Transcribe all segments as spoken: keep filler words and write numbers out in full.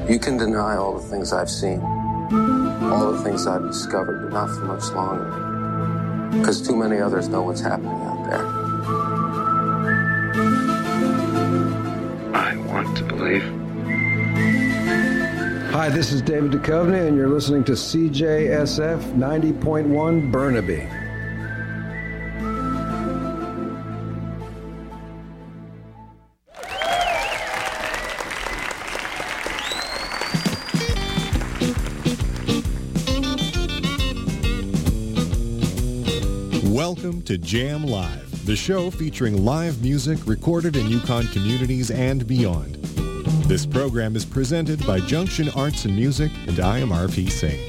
You can deny all the things I've seen, all the things I've discovered, but not for much longer. Because too many others know what's happening out there. I want to believe. Hi, this is David Duchovny, and you're listening to C J S F ninety point one Burnaby. Welcome to Jam Live, the show featuring live music recorded in Yukon communities and beyond. This program is presented by Junction Arts and Music, and I am R P Singh.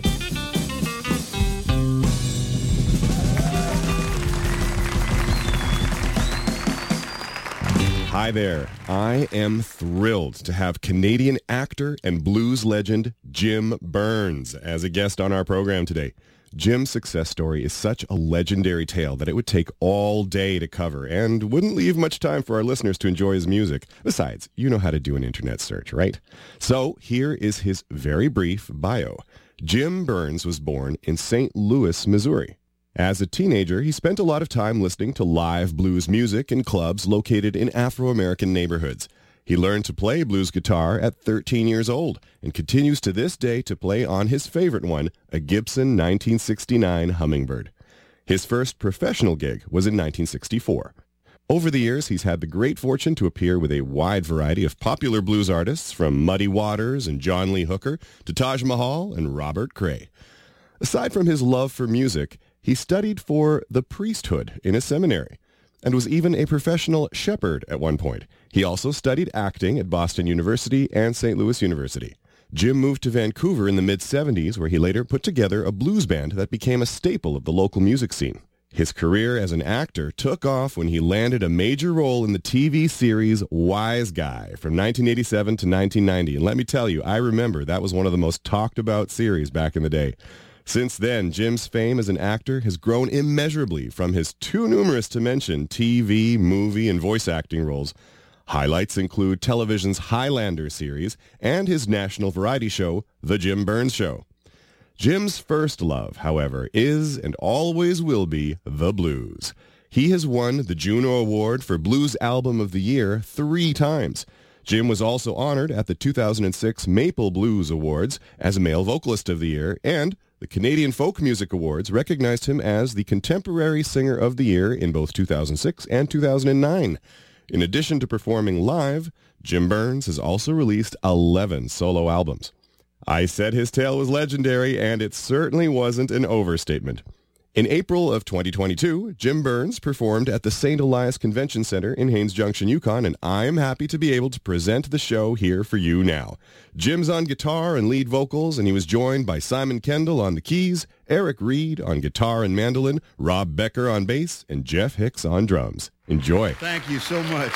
Hi there. I am thrilled to have Canadian actor and blues legend Jim Burns as a guest on our program today. Jim's success story is such a legendary tale that it would take all day to cover and wouldn't leave much time for our listeners to enjoy his music. Besides, you know how to do an internet search, right? So here is his very brief bio. Jim Burns was born in Saint Louis, Missouri. As a teenager, he spent a lot of time listening to live blues music in clubs located in Afro-American neighborhoods. He learned to play blues guitar at thirteen years old and continues to this day to play on his favorite one, a Gibson nineteen sixty-nine Hummingbird. His first professional gig was in nineteen sixty-four. Over the years, he's had the great fortune to appear with a wide variety of popular blues artists, from Muddy Waters and John Lee Hooker to Taj Mahal and Robert Cray. Aside from his love for music, he studied for the priesthood in a seminary and was even a professional shepherd at one point. He also studied acting at Boston University and Saint Louis University. Jim moved to Vancouver in the mid-seventies, where he later put together a blues band that became a staple of the local music scene. His career as an actor took off when he landed a major role in the T V series Wise Guy from nineteen eighty-seven to nineteen ninety. And let me tell you, I remember that was one of the most talked about series back in the day. Since then, Jim's fame as an actor has grown immeasurably from his too numerous to mention T V, movie, and voice acting roles. Highlights include television's Highlander series and his national variety show, The Jim Burns Show. Jim's first love, however, is and always will be the blues. He has won the Juno Award for Blues Album of the Year three times. Jim was also honored at the two thousand six Maple Blues Awards as Male Vocalist of the Year, and the Canadian Folk Music Awards recognized him as the Contemporary Singer of the Year in both two thousand six and two thousand nine. In addition to performing live, Jim Burns has also released eleven solo albums. I said his tale was legendary, and it certainly wasn't an overstatement. In April of twenty twenty-two, Jim Burns performed at the Saint Elias Convention Center in Haines Junction, Yukon, and I'm happy to be able to present the show here for you now. Jim's on guitar and lead vocals, and he was joined by Simon Kendall on the keys, Eric Reed on guitar and mandolin, Rob Becker on bass, and Jeff Hicks on drums. Enjoy. Thank you so much.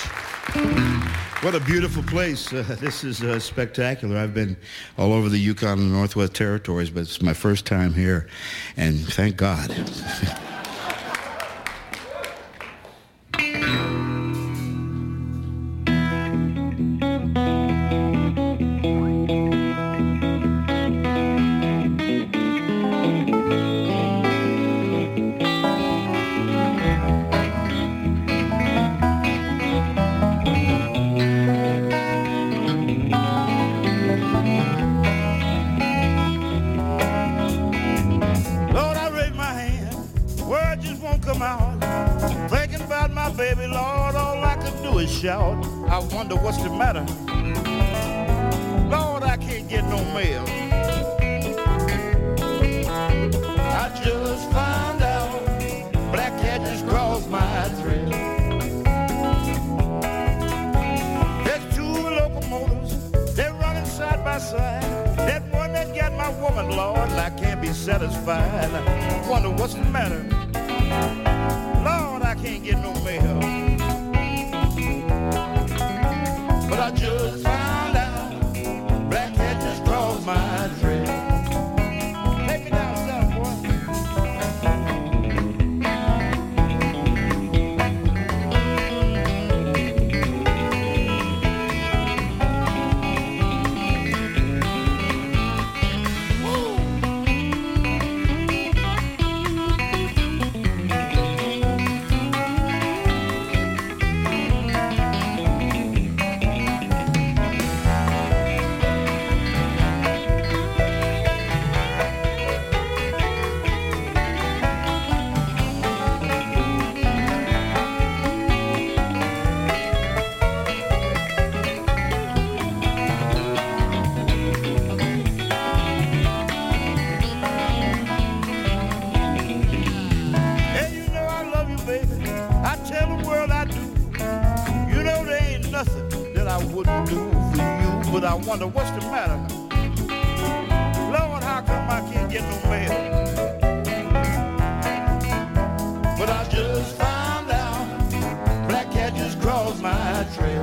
What a beautiful place. Uh, this is uh, spectacular. I've been all over the Yukon and Northwest Territories, but it's my first time here, and thank God. Shout, I wonder what's the matter. Lord, I can't get no mail. I just found out black cat just crossed my trail. There's two locomotives, they're running side by side. That one that got my woman, Lord, I can't be satisfied. I wonder what's the matter. Lord, I can't get no mail. But I just found out black cat just crossed my trail. Take me down south, boy. But I wonder what's the matter. Lord, how come I can't get no mail? But I just found out black cat just crossed my trail.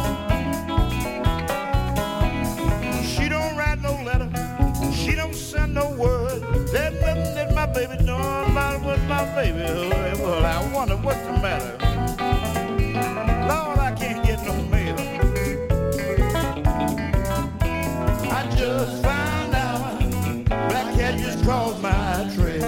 She don't write no letter, she don't send no word. There's nothing that my baby know about what my baby heard. Well, I wonder what's the matter. Lord, I can't get no mail. I just found out black cat just crossed my trail.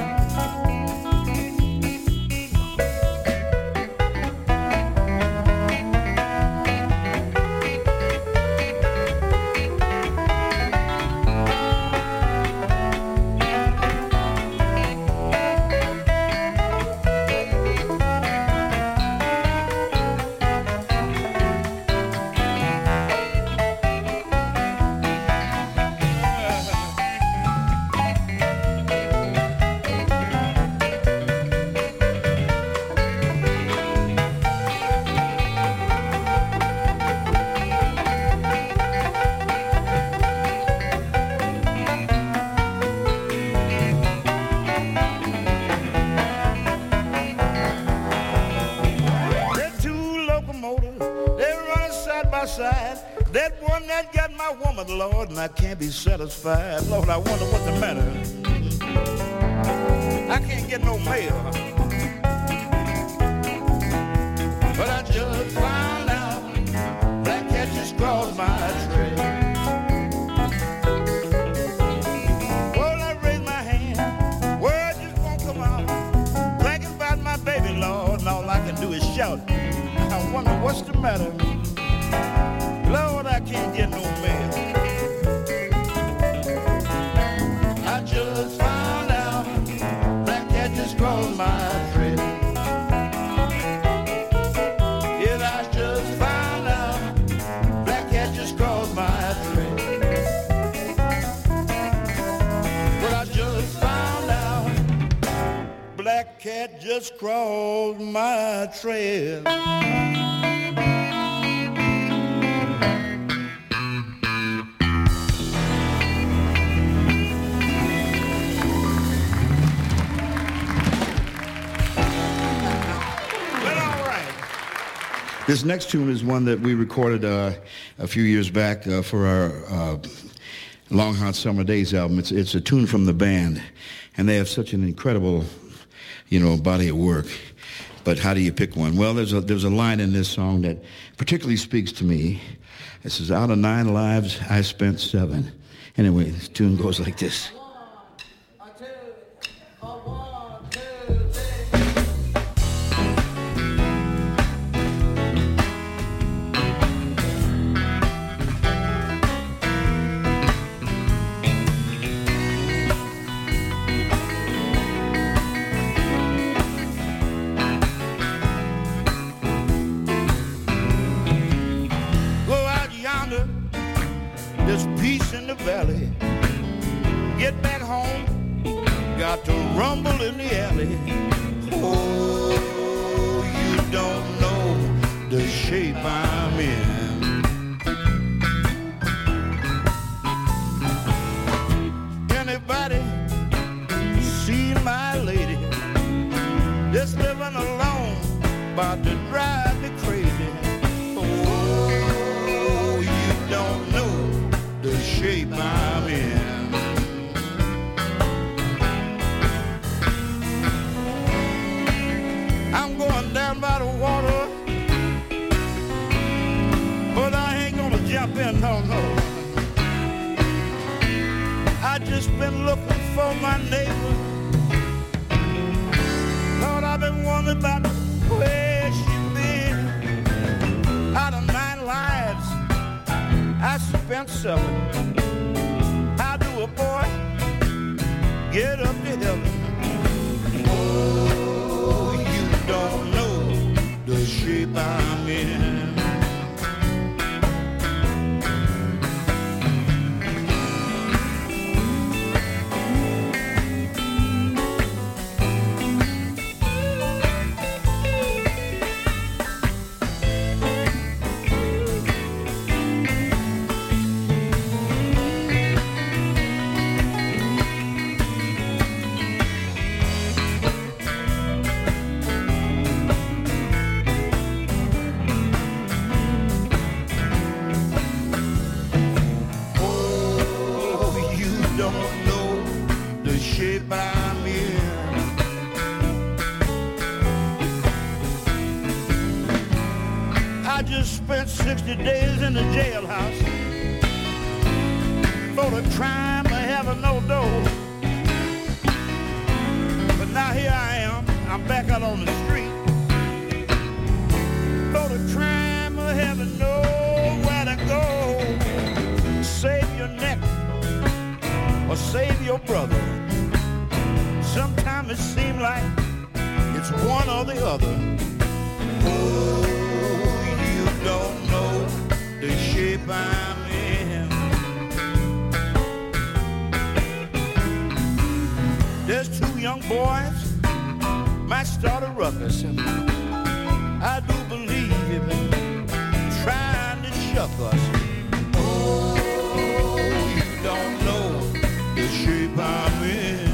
Lord, and I can't be satisfied. Lord, I wonder what's the matter. I can't get no mail. But I just found out black cat just crossed my trail. Well, I raised my hand, words just won't come out. Thinking about my baby, Lord, and all I can do is shout. I wonder what's the matter. Lord, I can't get no mail. I just found out black cat just crossed my trail. Yeah, I just found out black cat just crossed my trail. But I just found out black cat just crossed my trail. This next tune is one that we recorded uh, a few years back uh, for our uh, Long Hot Summer Days album. It's it's a tune from the band, and they have such an incredible, you know, body of work. But how do you pick one? Well, there's a there's a line in this song that particularly speaks to me. It says, "Out of nine lives, I spent seven." Anyway, this tune goes like this. There's peace in the valley. Get back home, got to rumble in the alley. Oh, you don't know the shape I'm in. Anybody see my lady? Just living alone, about to drive me crazy. Oh, you don't know the shape I'm in. I'm going down by the water, but I ain't gonna jump in, no, no. I just been looking for my neighbor. Lord, I've been wondering about where she been. Out of nine lives, I spent seven. How do a boy get up to heaven? Oh, you don't know the shape I'm in. sixty days in the jailhouse for the crime of having no dough. But now here I am, I'm back out on the street for the crime of having nowhere to go. Save your neck or save your brother. Sometimes it seems like it's one or the other. Oh, you don't know the shape I'm in. There's two young boys might start a ruckus. I do believe in trying to shuck us. Oh, you don't know the shape I'm in.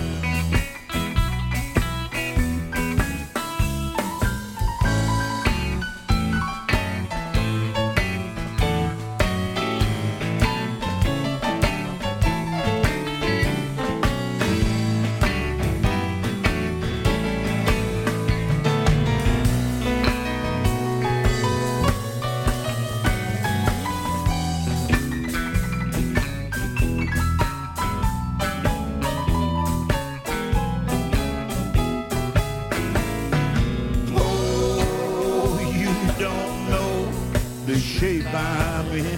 Shape I'm in.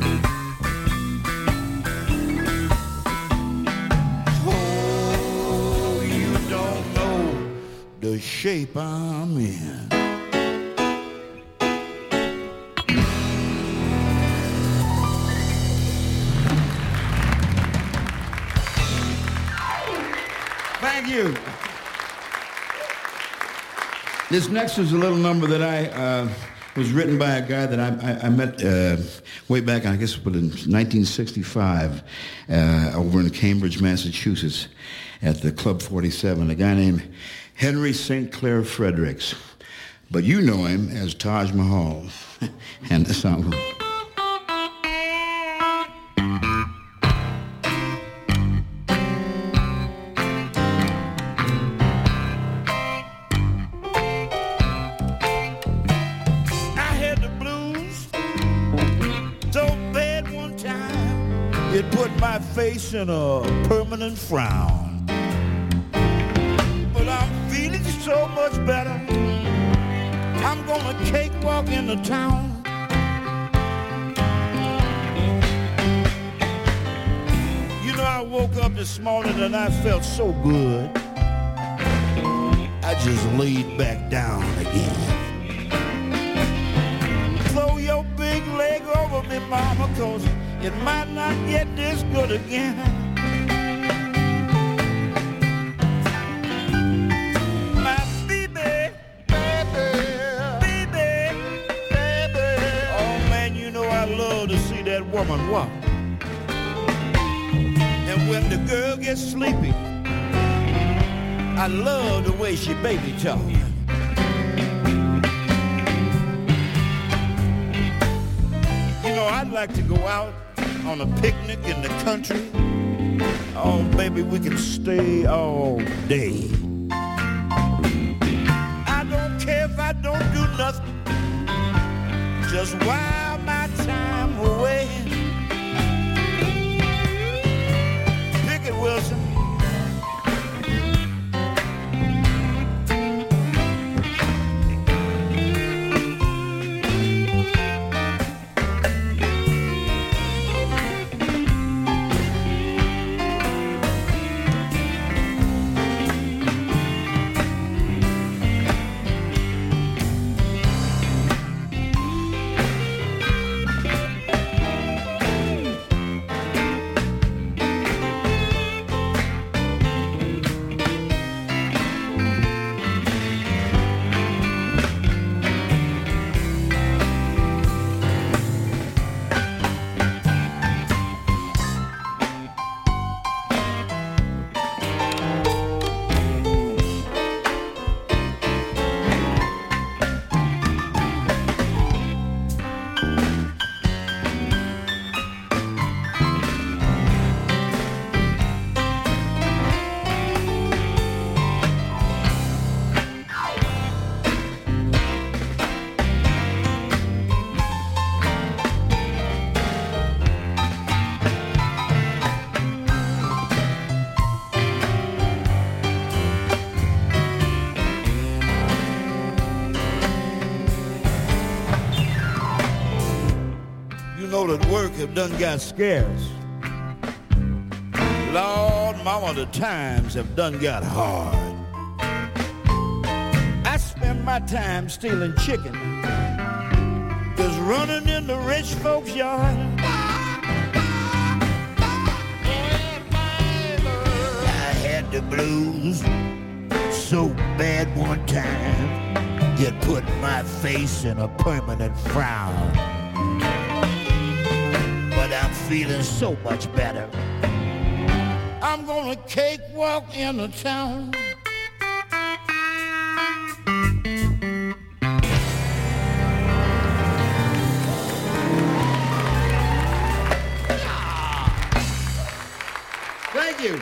Oh, you don't know the shape I'm in. Thank you. This next is a little number that I uh, was written by a guy that I, I, I met uh, way back, I guess, in nineteen sixty-five, uh, over in Cambridge, Massachusetts, at the Club forty-seven. A guy named Henry Saint Clair Fredericks, but you know him as Taj Mahal, and the song. Face in a permanent frown, but I'm feeling so much better. I'm gonna cakewalk into town. You know, I woke up this morning and I felt so good. I just laid back down again. Throw your big leg over me, mama, 'cause it might not get this good again. My baby, baby, baby, baby. Oh man, you know I love to see that woman walk. And when the girl gets sleepy, I love the way she baby talk. You know, I'd like to go out on a picnic in the country. Oh, baby, we can stay all day. I don't care if I don't do nothing, just while my time away. Picket Wilson. done got scarce. Lord, mama, the times have done got hard. I spend my time stealing chicken, just running in the rich folks' yard. I had the blues so bad one time, it put my face in a permanent frown. But I'm feeling so much better. I'm gonna cakewalk into town. Thank you.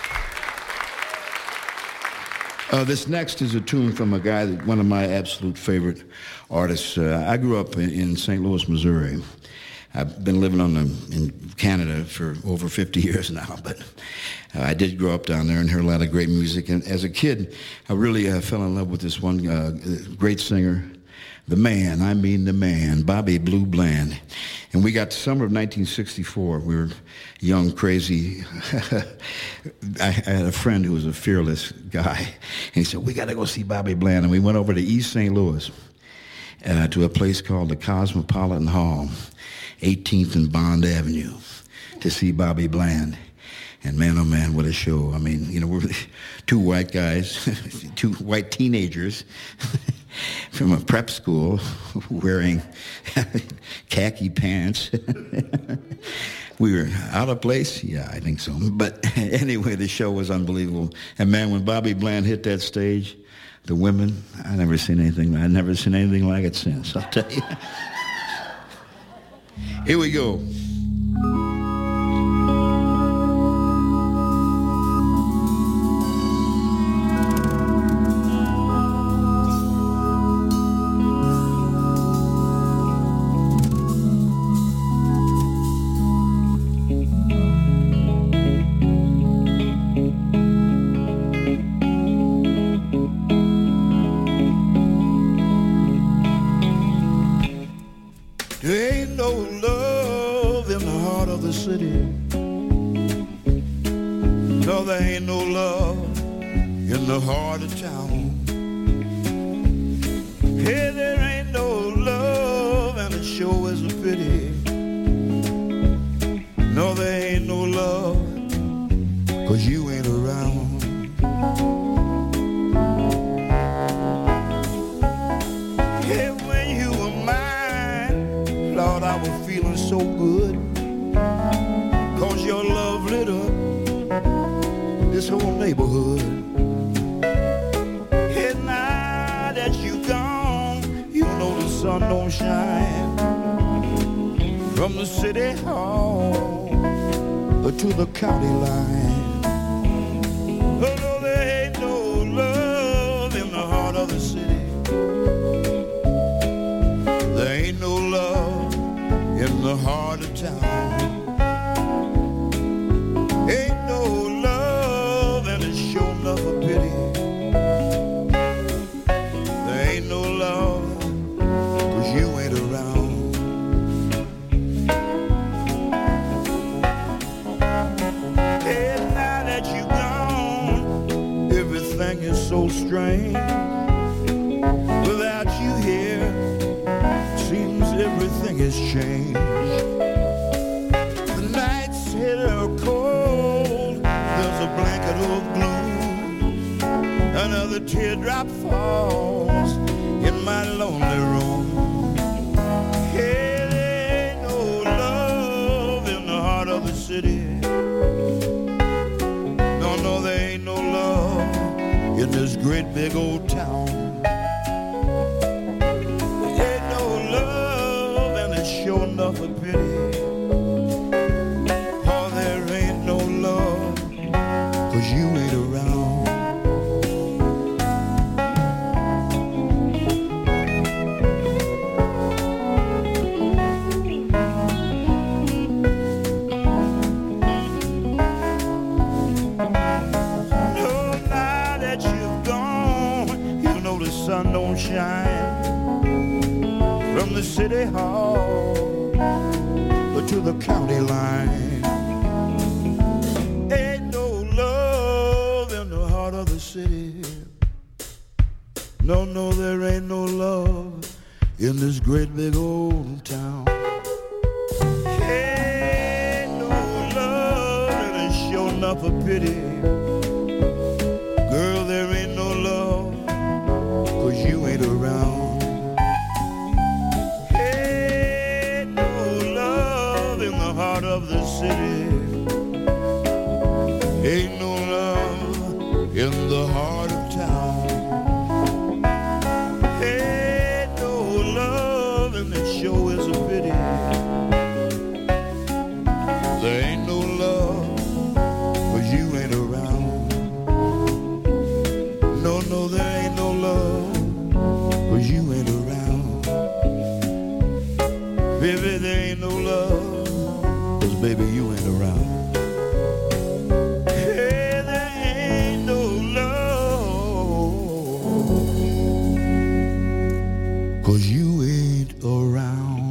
Uh, this next is a tune from a guy, that one of my absolute favorite artists. Uh, I grew up in, in Saint Louis, Missouri. I've been living on the, in Canada for over fifty years now, but uh, I did grow up down there and heard a lot of great music. And as a kid, I really uh, fell in love with this one uh, great singer, the man, I mean the man, Bobby Blue Bland. And we got the summer of nineteen sixty-four. We were young, crazy. I, I had a friend who was a fearless guy, and he said, we got to go see Bobby Bland. And we went over to East Saint Louis uh, to a place called the Cosmopolitan Hall, eighteenth and Bond Avenue, to see Bobby Bland. And man, oh man, what a show. I mean, you know, we're two white guys, two white teenagers from a prep school wearing khaki pants. We were out of place? Yeah, I think so. But anyway, the show was unbelievable. And man, when Bobby Bland hit that stage, the women, I never seen anything, I never seen anything like it since, I'll tell you. Here we go. to the county line. Ain't no love in the heart of the city. No, no, there ain't no love in this great big old town. Ain't no love and it's sure enough a pity. Girl, there ain't no love 'cause you ain't around. Ain't no love in the heart of the city. Ain't no love in the heart of town. Ain't no love and it sure is a pity. There ain't no love 'cause you ain't around. No, no, there ain't no love 'cause you ain't around. Baby, there ain't no love 'cause baby, you ain't around. Hey, there ain't no love 'cause you ain't around.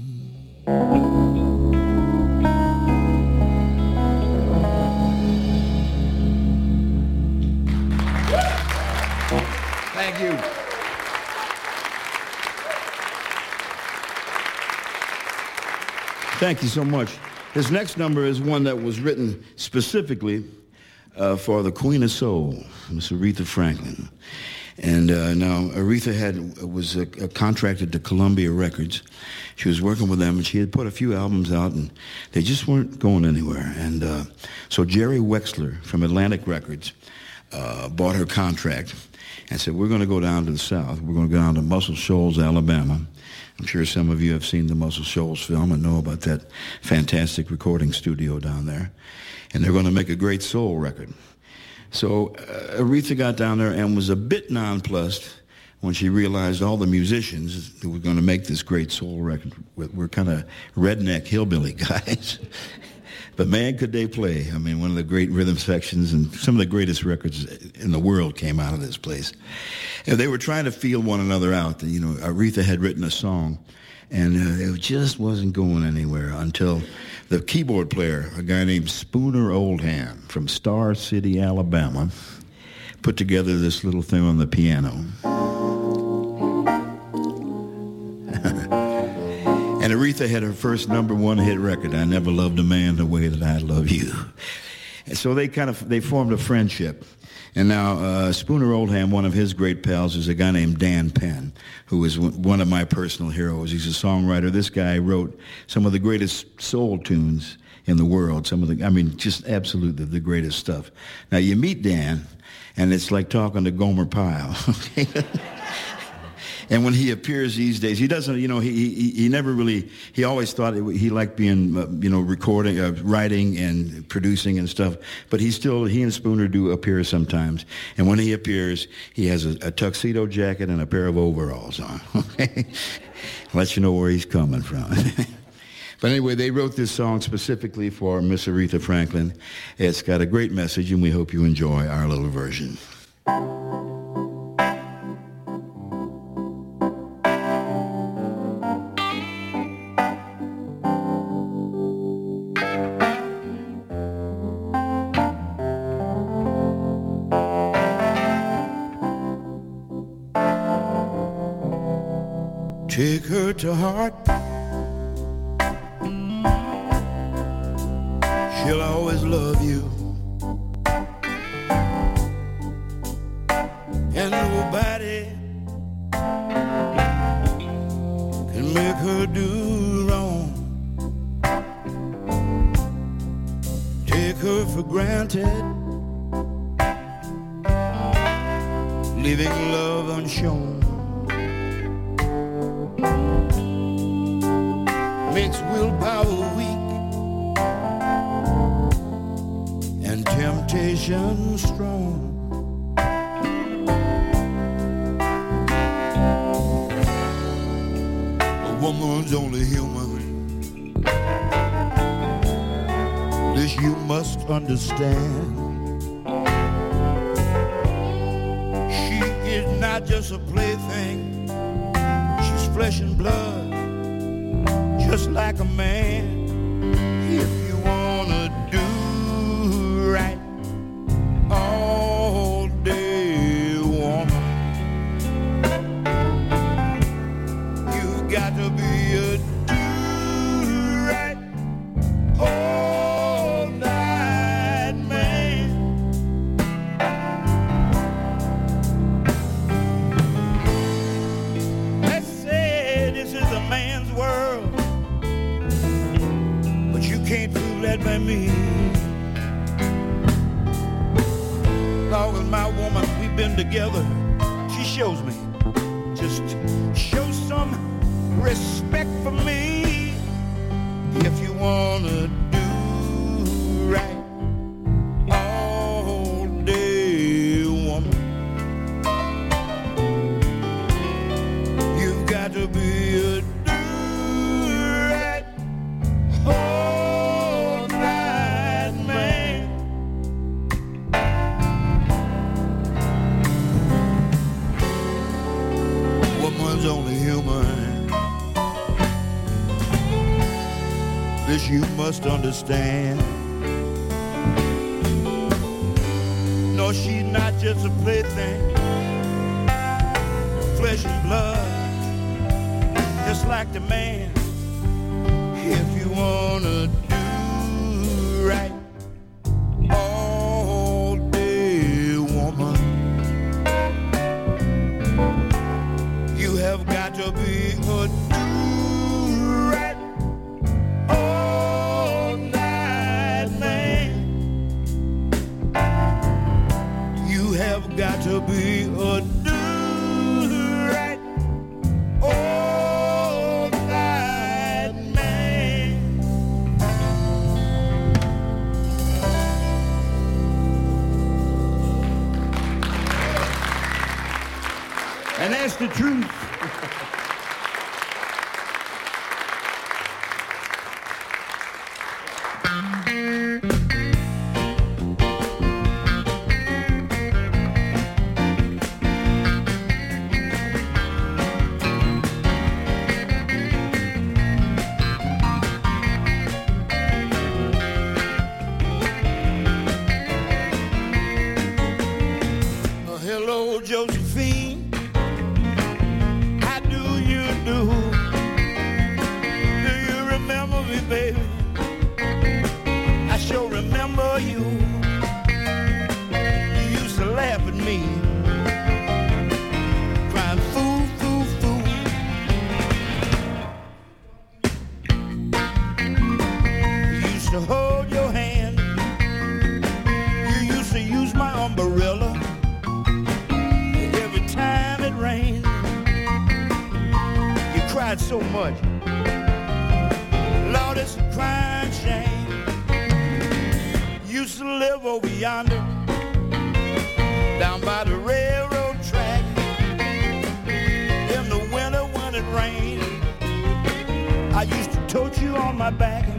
Thank you. Thank you so much. This next number is one that was written specifically uh, for the Queen of Soul, Miss Aretha Franklin. And uh, now Aretha had was uh, contracted to Columbia Records. She was working with them, and she had put a few albums out, and they just weren't going anywhere. And uh, so Jerry Wexler from Atlantic Records uh, bought her contract and said, we're going to go down to the South. We're going to go down to Muscle Shoals, Alabama. I'm sure some of you have seen the Muscle Shoals film and know about that fantastic recording studio down there. And they're going to make a great soul record. So uh, Aretha got down there and was a bit nonplussed when she realized all the musicians who were going to make this great soul record were kind of redneck hillbilly guys. But man, could they play. I mean, one of the great rhythm sections and some of the greatest records in the world came out of this place. And they were trying to feel one another out. You know, Aretha had written a song, and uh, it just wasn't going anywhere until the keyboard player, a guy named Spooner Oldham from Star City, Alabama, put together this little thing on the piano. And Aretha had her first number one hit record, I Never Loved a Man the Way That I Love You. And so they kind of, they formed a friendship. And now uh, Spooner Oldham, one of his great pals, is a guy named Dan Penn, who is one of my personal heroes. He's a songwriter. This guy wrote some of the greatest soul tunes in the world. Some of the, I mean, just absolutely the greatest stuff. Now you meet Dan, and it's like talking to Gomer Pyle. And when he appears these days, he doesn't, you know, he he, he never really, he always thought it, he liked being, uh, you know, recording, uh, writing and producing and stuff. But he still, he and Spooner do appear sometimes. And when he appears, he has a, a tuxedo jacket and a pair of overalls on, okay? Let you know where he's coming from. But anyway, they wrote this song specifically for Miss Aretha Franklin. It's got a great message, and we hope you enjoy our little version. Take her to heart. She'll always love you. And nobody can make her do wrong. Take her for granted, leaving love unshown. Makes willpower weak and temptation strong. A woman's only human. This you must understand. She is not just a plaything. She's flesh and blood, just like a man. me. Long as my woman, we've been together, she shows me. Just show some respect for me. If you wanna do right all day, woman, you've got to be a do-right all night man. Woman's only human. This you must understand. No, she's not just a plaything, flesh and blood, just like the man. If you wanna do right all day, woman, you have got to be a do-right all night man. You have got to be a do-right all night man. And that's the truth. Hello, Josephine. How do you do? Do you remember me, baby? I sure remember you. You used to laugh at me, crying fool, fool, fool. You used to hold your hand. You used to use my umbrella. Rain. You cried so much, Lord, it's a crying shame. Used to live over yonder, down by the railroad track. In the winter when it rained, I used to tote you on my back.